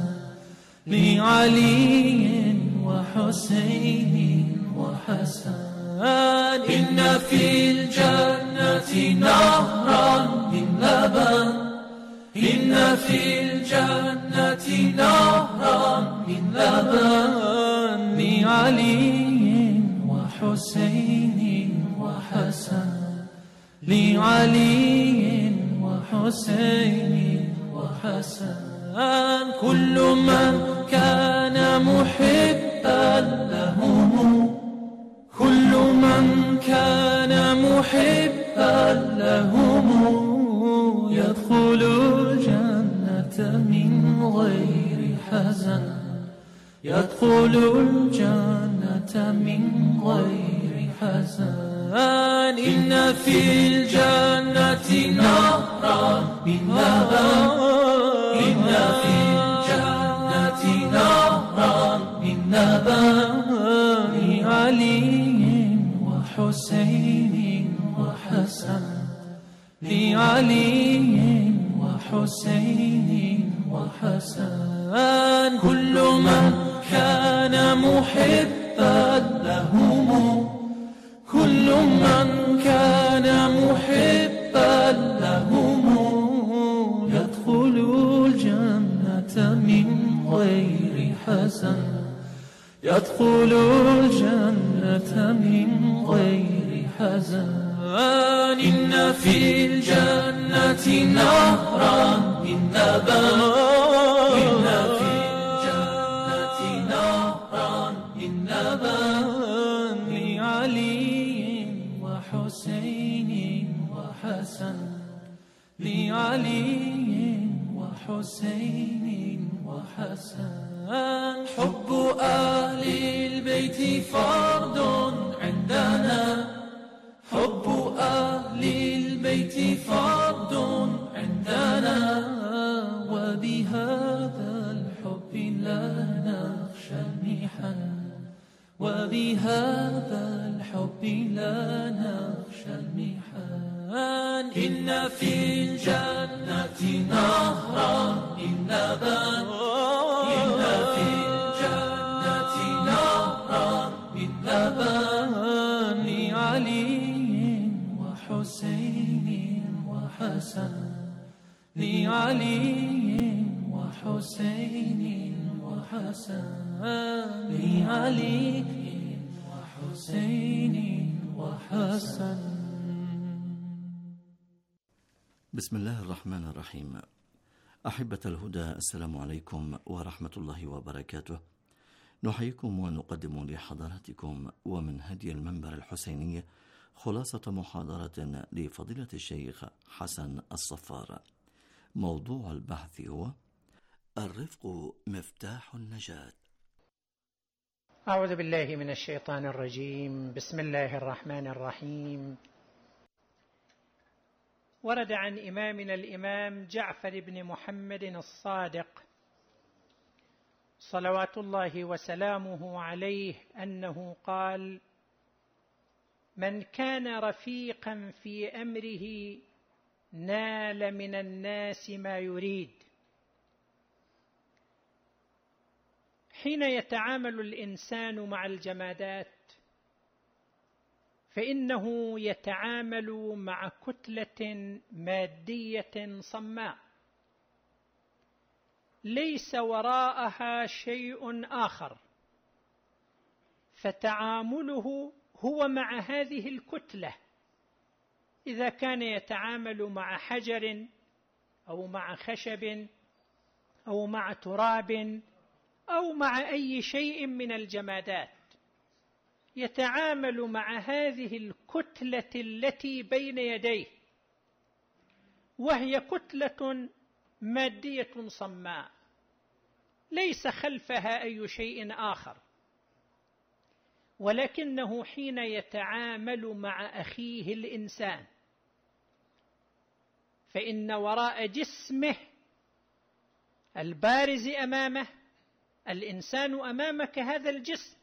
لعلي وحسين وحسن. إن في الجنة نهرا من لبن، إن في الجنة نهرا من لبن، لعلي وحسين وحسن، لعلي وحسين وحسن. كل من كان محبا لهم، كل من كان محبا لهم يدخل الجنة من غير حزن، يدخل الجنة من غير حزن. إن في الجنة نهرا من لبن، إن في الجنة نهرا من لبن، لعلي وحسين وحسن، لعلي وحسين وحسن. كل من كان محبا لهم، كل من كان محبا لهم يدخل الجنة من غير حزن، يدخل الجنة من غير حزن. إن في الجنة نهرا من لبن، إن في الجنة نهرا من لبن، لعلي وحسين وحسن، لعلي وحسين وحسن. حب أهل البيت فرض عندنا، حب أهل البيت فرض عندنا، وبهذا الحب لا نخشى المحن، وبهذا الحب لا نخشى المحن. إن في الجنة نهرا من لبن، إن في الجنة نهرا من لبن، لعلي وحسين وحسن، لعلي وحسين وحسن علي وحسين وحسن. بسم الله الرحمن الرحيم. أحبة الهدى، السلام عليكم ورحمة الله وبركاته. نحييكم ونقدم لحضراتكم ومن هدي المنبر الحسيني خلاصة محاضرة لفضيلة الشيخ حسن الصفار. موضوع البحث هو الرفق مفتاح النجاة. أعوذ بالله من الشيطان الرجيم. بسم الله الرحمن الرحيم. ورد عن إمامنا الإمام جعفر بن محمد الصادق صلوات الله وسلامه عليه أنه قال: من كان رفيقا في أمره نال من الناس ما يريد. حين يتعامل الإنسان مع الجمادات فإنه يتعامل مع كتلة مادية صماء ليس وراءها شيء آخر، فتعامله هو مع هذه الكتلة. إذا كان يتعامل مع حجر أو مع خشب أو مع تراب أو مع أي شيء من الجمادات، يتعامل مع هذه الكتلة التي بين يديه، وهي كتلة مادية صماء ليس خلفها أي شيء آخر. ولكنه حين يتعامل مع أخيه الإنسان فإن وراء جسمه البارز أمامه، الإنسان أمامك هذا الجسم،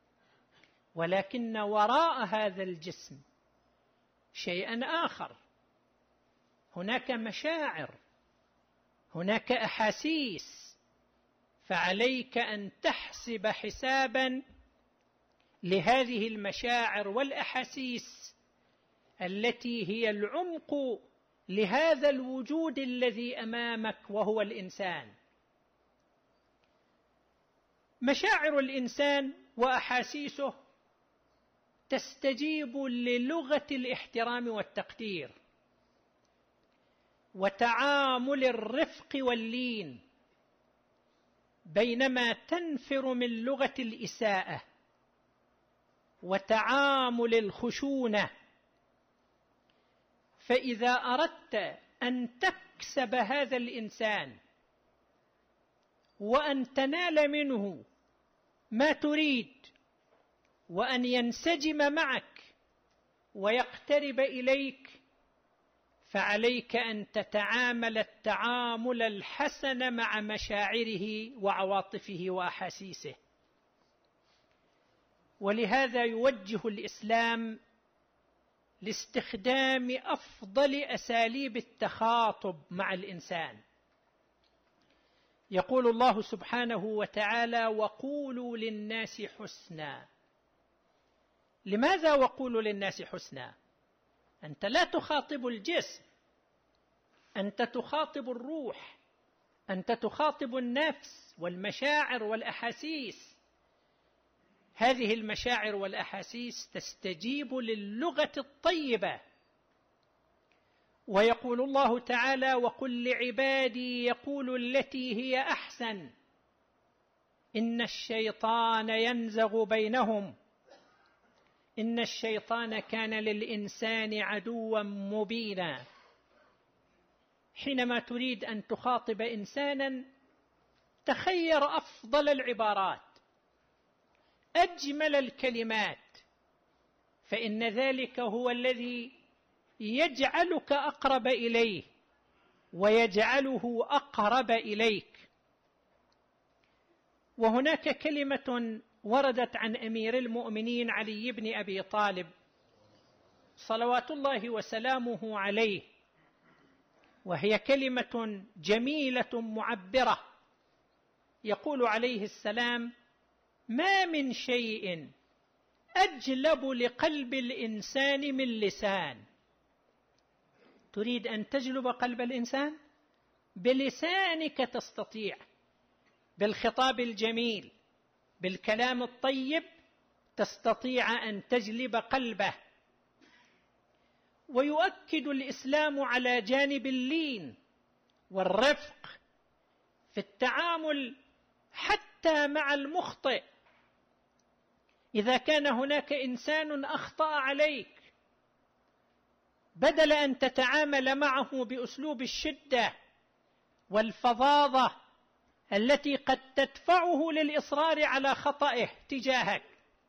ولكن وراء هذا الجسم شيئا آخر. هناك مشاعر، هناك أحاسيس، فعليك أن تحسب حسابا لهذه المشاعر والأحاسيس التي هي العمق لهذا الوجود الذي أمامك وهو الإنسان. مشاعر الإنسان وأحاسيسه تستجيب للغة الاحترام والتقدير وتعامل الرفق واللين، بينما تنفر من لغة الإساءة وتعامل الخشونة. فإذا أردت أن تكسب هذا الإنسان وأن تنال منه ما تريد وأن ينسجم معك ويقترب إليك، فعليك أن تتعامل التعامل الحسن مع مشاعره وعواطفه وأحاسيسه. ولهذا يوجه الإسلام لاستخدام أفضل أساليب التخاطب مع الإنسان. يقول الله سبحانه وتعالى: وقولوا للناس حسنا. لماذا وقولوا للناس حسنا؟ أنت لا تخاطب الجسم، أنت تخاطب الروح، أنت تخاطب النفس والمشاعر والأحاسيس. هذه المشاعر والأحاسيس تستجيب للغة الطيبة. ويقول الله تعالى: وقل لعبادي يقولوا التي هي أحسن إن الشيطان ينزغ بينهم إن الشيطان كان للإنسان عدوا مبينا. حينما تريد أن تخاطب إنسانا تخير أفضل العبارات، أجمل الكلمات، فإن ذلك هو الذي يجعلك أقرب إليه ويجعله أقرب إليك. وهناك كلمة وردت عن أمير المؤمنين علي بن أبي طالب صلوات الله وسلامه عليه، وهي كلمة جميلة معبرة. يقول عليه السلام: ما من شيء أجلب لقلب الإنسان من لسان. تريد أن تجلب قلب الإنسان؟ بلسانك تستطيع. بالخطاب الجميل، بالكلام الطيب، تستطيع أن تجلب قلبه. ويؤكد الإسلام على جانب اللين والرفق في التعامل حتى مع المخطئ. إذا كان هناك إنسان أخطأ عليك، بدل أن تتعامل معه بأسلوب الشدة والفظاظة التي قد تدفعه للإصرار على خطئه تجاهك،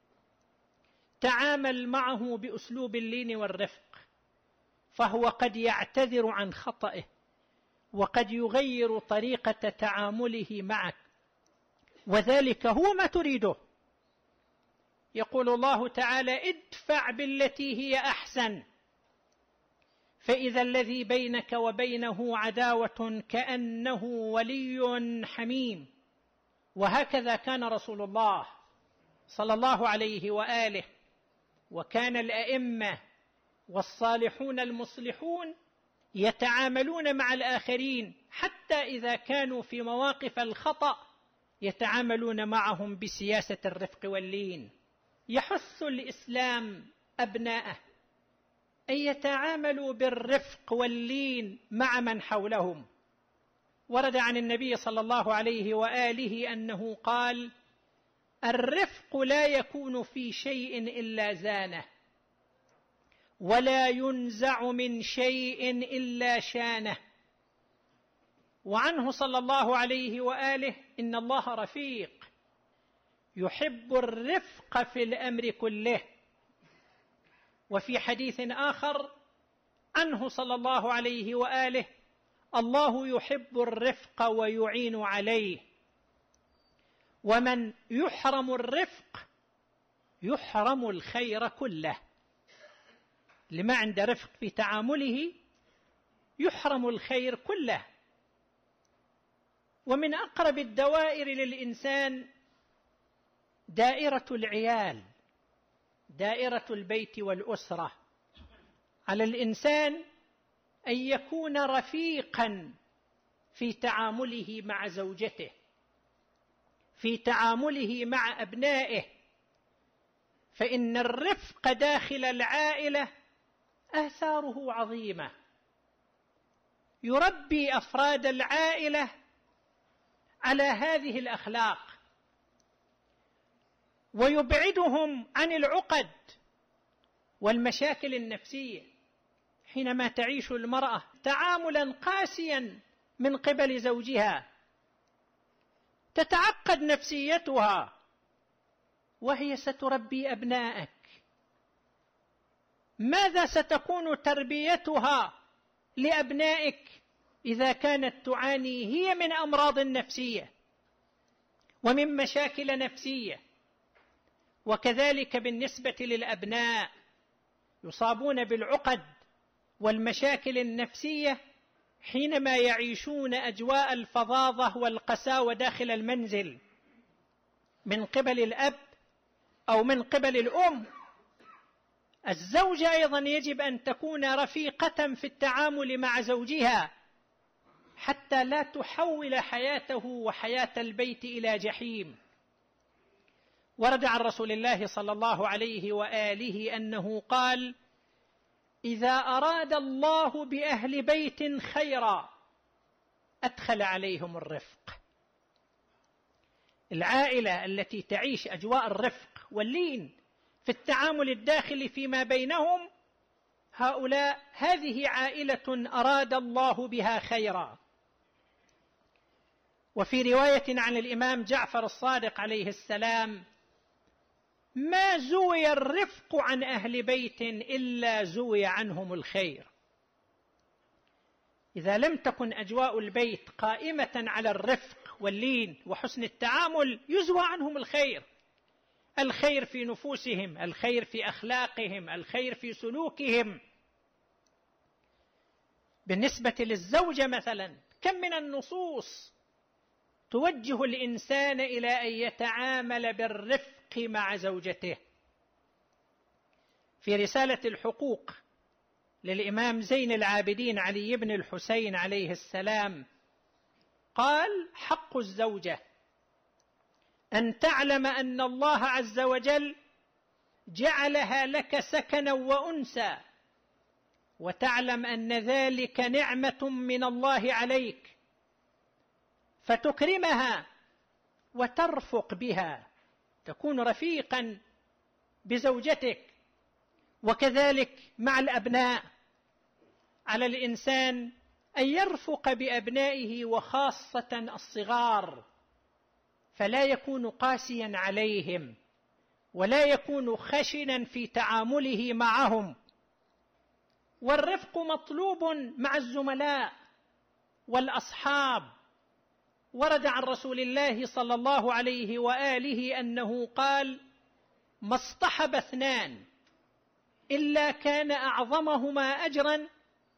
تعامل معه بأسلوب اللين والرفق، فهو قد يعتذر عن خطئه وقد يغير طريقة تعامله معك، وذلك هو ما تريده. يقول الله تعالى: ادفع بالتي هي أحسن فإذا الذي بينك وبينه عداوة كأنه ولي حميم. وهكذا كان رسول الله صلى الله عليه وآله، وكان الأئمة والصالحون المصلحون يتعاملون مع الآخرين حتى إذا كانوا في مواقف الخطأ يتعاملون معهم بسياسة الرفق واللين. يحث الإسلام أبناءه أن يتعاملوا بالرفق واللين مع من حولهم. ورد عن النبي صلى الله عليه وآله أنه قال: الرفق لا يكون في شيء إلا زانه، ولا ينزع من شيء إلا شانه. وعنه صلى الله عليه وآله: إن الله رفيق يحب الرفق في الأمر كله. وفي حديث آخر عنه صلى الله عليه وآله: الله يحب الرفق ويعين عليه، ومن يحرم الرفق يحرم الخير كله. لما عند رفق في تعامله يحرم الخير كله. ومن أقرب الدوائر للإنسان دائرة العيال، دائرة البيت والأسرة. على الإنسان أن يكون رفيقا في تعامله مع زوجته، في تعامله مع أبنائه، فإن الرفق داخل العائلة آثاره عظيمة. يربي أفراد العائلة على هذه الأخلاق، ويبعدهم عن العقد والمشاكل النفسية. حينما تعيش المرأة تعاملا قاسيا من قبل زوجها تتعقد نفسيتها، وهي ستربي أبنائك. ماذا ستكون تربيتها لأبنائك إذا كانت تعاني هي من أمراض نفسية ومن مشاكل نفسية؟ وكذلك بالنسبة للأبناء، يصابون بالعقد والمشاكل النفسية حينما يعيشون أجواء الفظاظة والقساوة داخل المنزل من قبل الأب أو من قبل الأم. الزوجة أيضا يجب أن تكون رفيقة في التعامل مع زوجها حتى لا تحول حياته وحياة البيت إلى جحيم. ورد عن رسول الله صلى الله عليه وآله أنه قال: إذا أراد الله بأهل بيت خيرا أدخل عليهم الرفق. العائلة التي تعيش أجواء الرفق واللين في التعامل الداخلي فيما بينهم، هؤلاء هذه عائلة أراد الله بها خيرا. وفي رواية عن الإمام جعفر الصادق عليه السلام: ما زوي الرفق عن أهل بيت إلا زوي عنهم الخير. إذا لم تكن أجواء البيت قائمة على الرفق واللين وحسن التعامل يزوى عنهم الخير، الخير في نفوسهم، الخير في أخلاقهم، الخير في سلوكهم. بالنسبة للزوجة مثلا، كم من النصوص توجه الإنسان إلى أن يتعامل بالرفق مع زوجته. في رسالة الحقوق للإمام زين العابدين علي بن الحسين عليه السلام قال: حق الزوجة أن تعلم أن الله عز وجل جعلها لك سكنا وأنسا، وتعلم أن ذلك نعمة من الله عليك، فتكرمها وترفق بها، تكون رفيقا بزوجتك. وكذلك مع الأبناء، على الإنسان أن يرفق بأبنائه وخاصة الصغار، فلا يكون قاسيا عليهم ولا يكون خشنا في تعامله معهم. والرفق مطلوب مع الزملاء والأصحاب. ورد عن رسول الله صلى الله عليه وآله أنه قال: ما اصطحب اثنان إلا كان أعظمهما أجرا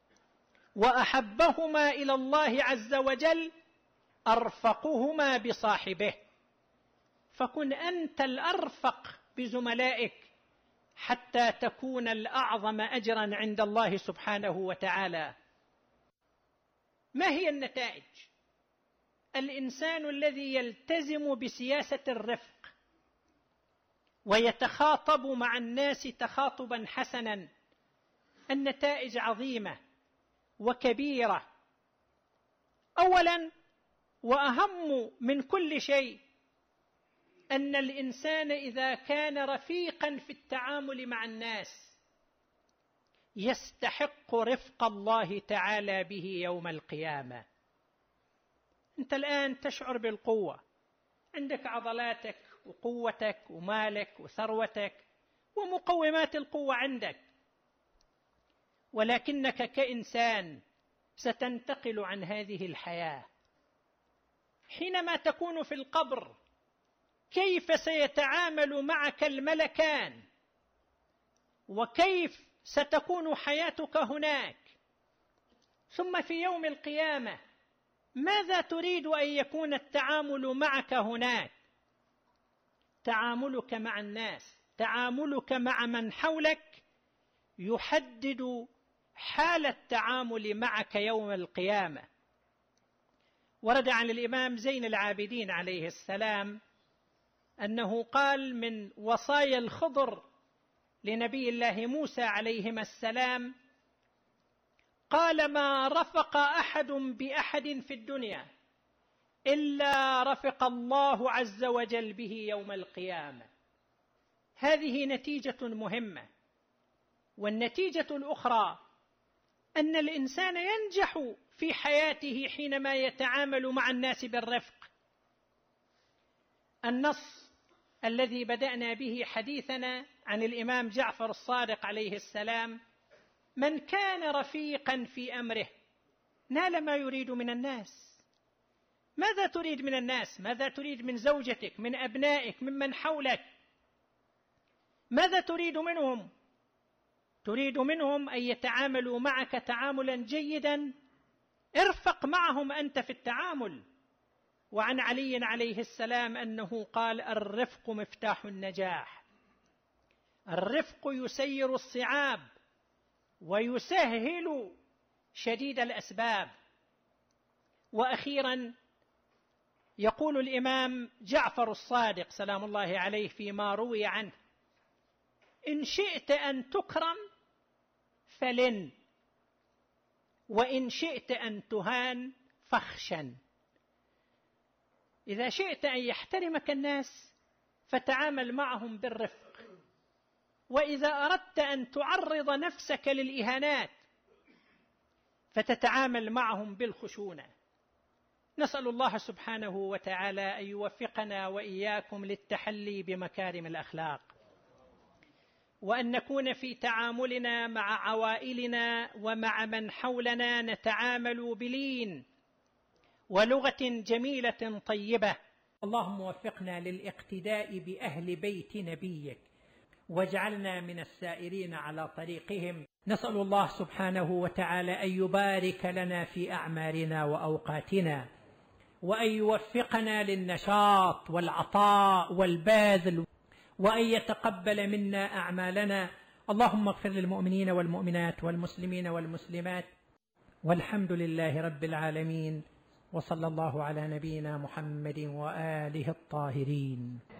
وأحبهما إلى الله عز وجل أرفقهما بصاحبه. فكن أنت الأرفق بزملائك حتى تكون الأعظم أجرا عند الله سبحانه وتعالى. ما هي النتائج؟ الإنسان الذي يلتزم بسياسة الرفق ويتخاطب مع الناس تخاطبا حسنا، النتائج عظيمة وكبيرة. أولا وأهم من كل شيء أن الإنسان إذا كان رفيقا في التعامل مع الناس يستحق رفق الله تعالى به يوم القيامة. أنت الآن تشعر بالقوة، عندك عضلاتك وقوتك ومالك وثروتك ومقومات القوة عندك، ولكنك كإنسان ستنتقل عن هذه الحياة. حينما تكون في القبر كيف سيتعامل معك الملكان؟ وكيف ستكون حياتك هناك؟ ثم في يوم القيامة ماذا تريد أن يكون التعامل معك هناك؟ تعاملك مع الناس، تعاملك مع من حولك يحدد حال التعامل معك يوم القيامة. ورد عن الإمام زين العابدين عليه السلام أنه قال من وصايا الخضر لنبي الله موسى عليهما السلام، قال: ما رفق أحد بأحد في الدنيا إلا رفق الله عز وجل به يوم القيامة. هذه نتيجة مهمة. والنتيجة الأخرى أن الإنسان ينجح في حياته حينما يتعامل مع الناس بالرفق. النص الذي بدأنا به حديثنا عن الإمام جعفر الصادق عليه السلام: من كان رفيقا في أمره نال ما يريد من الناس. ماذا تريد من الناس؟ ماذا تريد من زوجتك، من أبنائك، ممن حولك؟ ماذا تريد منهم؟ تريد منهم أن يتعاملوا معك تعاملا جيدا، ارفق معهم أنت في التعامل. وعن علي عليه السلام أنه قال: الرفق مفتاح النجاح. الرفق يسير الصعاب ويسهل شديد الأسباب. وأخيرا يقول الإمام جعفر الصادق سلام الله عليه فيما روي عنه: إن شئت أن تكرم فلن، وإن شئت أن تهان فاخشن. إذا شئت أن يحترمك الناس فتعامل معهم بالرفق، وإذا أردت أن تعرض نفسك للإهانات فتتعامل معهم بالخشونة. نسأل الله سبحانه وتعالى أن يوفقنا وإياكم للتحلي بمكارم الأخلاق، وأن نكون في تعاملنا مع عوائلنا ومع من حولنا نتعامل بلين ولغة جميلة طيبة. اللهم وفقنا للاقتداء بأهل بيت نبيك، واجعلنا من السائرين على طريقهم. نسأل الله سبحانه وتعالى أن يبارك لنا في أعمارنا وأوقاتنا، وأن يوفقنا للنشاط والعطاء والباذل، وأن يتقبل منا أعمالنا. اللهم اغفر للمؤمنين والمؤمنات والمسلمين والمسلمات، والحمد لله رب العالمين. وصلى الله على نبينا محمد وآله الطاهرين.